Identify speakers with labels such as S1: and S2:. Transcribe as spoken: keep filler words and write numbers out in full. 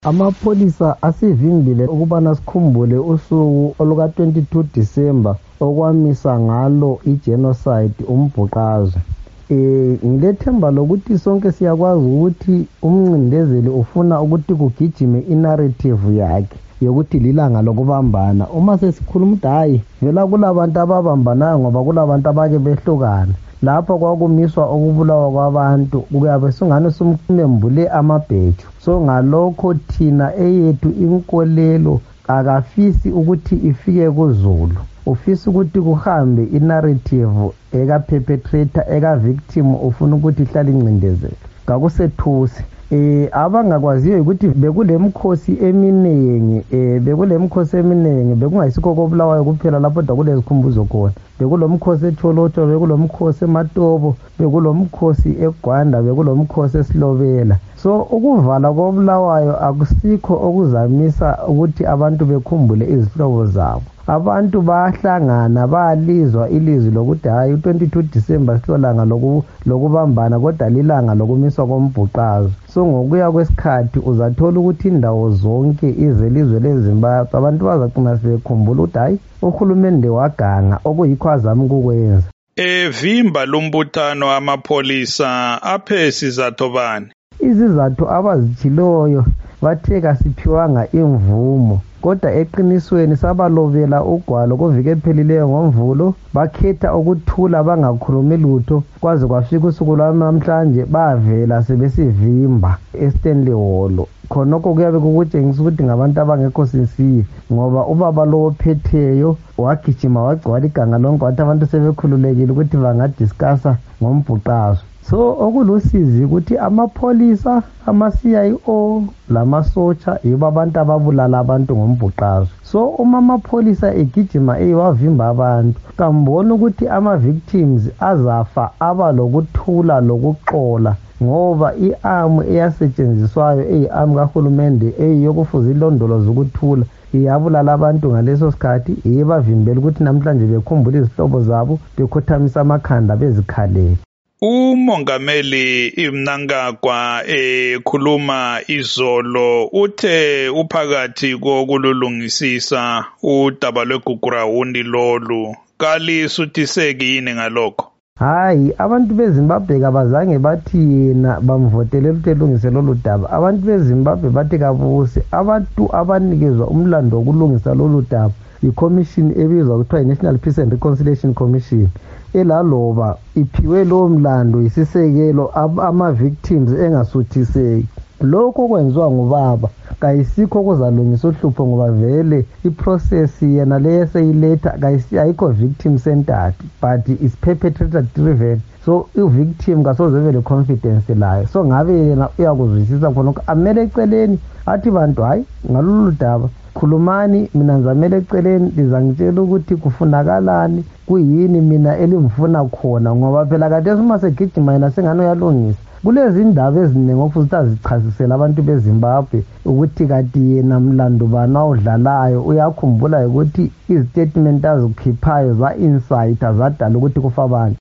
S1: Amapholisa asivimbile ukubana sikhumbule usuku oluka twenty-two December okwamisa ngalo igenocide umbhuqazwe. Eh ngilethemba lokuthi sonke siyakwazi ukuthi umncindezeli ufuna ukuthi kugijime inarrative yakhe yokuthi lilanga lokubambana. Uma sesikhuluma ukuthi hayi vela kulabantu ababambanayo ngoba kulabantu abake behlukana, lapho kwakumiswa ukubulawa kwabantu kuyabe singane sumembule amabheju. So ngalokho thina eyethu inkolelo akafisi ukuthi ifike kuZulu, ufisa ukuthi kuhambe inarrative eka perpetrator eka victim ufuna ukuthi ihlale incindezelo. Ngakusethusi eh abangakwaziyo ukuthi bekulemkhosi eminengi eh bekulemkhosi eminengi bekungayisikho kobulawayo kuphela lapho dakulezikhumbuzo khona. Bekulomkhosi eTholotsho, bekulomkhosi eMatobo, bekulomkhosi eGwanda, bekulomkhosi eSilobela. So ukuvala kobulawayo akusikho okuzamisa ukuthi abantu bekhumbule izihlobo zabo. Abantu bahlangana balizwa ilizwi lokuthi hayi twenty-two December silolanga lokubambana kodwa lilanga lokumiswa kombhuqazwe. So ngokuya kwesikhathi uzathola ukuthi indawo zonke izelizwe leZimbabwe abantu bazaqina sebekhumbula ukuthi hayi uhulumende waganga okuyikho azama ukukwenza.
S2: Evimba lumbuthano amapholisa aphe sizathu bani?
S1: Izizathu abazitshiloyo bathe kasiphiwanga imvumo, kodwa eqinisweni sabalobela ugwalo kuvike phelileyo ngomvulo, bakhetha ukuthula bangakhulumi lutho kwaze kwafika usuku lwamhlanje bavela sebesivimba eStanley Hall. Khonokho kuyabe kukutshengisa ukuthi ngabantu abangekho sincere ngoba ubaba lo ophetheyo wagijima wagcwala iganga lonke wathi abantu sebekhululekile ukuthi bangadiscussa ngombhuqazwe. So okulusizi ukuthi amapholisa, ama-C I O lamasotsha yibo abantu ababulala abantu ngombhuqazwe. So uma amapholisa egijima eyiwavimba abantu, kambona ukuthi ama-victims azafa aba lokuthula lokuxola ngoba i-arm eyasetshenziswayo eyi-arm kahulumende eyiyokufuza ilondoloza ukuthula iyabulala abantu ngaleso sikhathi, iyebavimbela ukuthi namhlanje bekhumbule izihlobo zabo bekhothamisa amakhanda bezikhalela.
S2: Umongameli iMnangagwa ekhuluma izolo uthe uphakathi kokulungisisa udaba lweGugurawundi lolu kalisutiseki yini ngalokho?
S1: Hayi, abantu beZimbabwe kabazange bathi yena bamvotele ukuthi elungise lolu daba. Abantu beZimbabwe bathi kabuse abantu abanikezwa umlando wokulungisa lolu daba iCommission ebizwa kuthiwa iNational Peace and Reconciliation Commission, elaloba iphiwe lo mlando isisekelo ama-victims engasuthiseki. Lokho kwenziwa ngubaba kayisikho kuzalungisa uhlupho ngoba vele iprocess yena leyo seyiletha ayikho victim centered but is perpetrator driven. So i-victim kasoze vele confidence layo. So ngabe yena uyakuzwisisa khonokho amele eceleni athi bantu hayi ngalolu daba khulumani, mina ngizamele eceleni lizangitshela ukuthi kufunakalani, kuyini mina elimfuna khona ngoba phela kade uma segijima yena sengane uyalungisa. Kulezi indaba eziningi okufuze azichasisele abantu beZimbabwe ukuthi kati yena mlando bana udlalayo uyakhumbula ukuthi izitatement azikhiphayo za insight azadala ukuthi kufa abantu.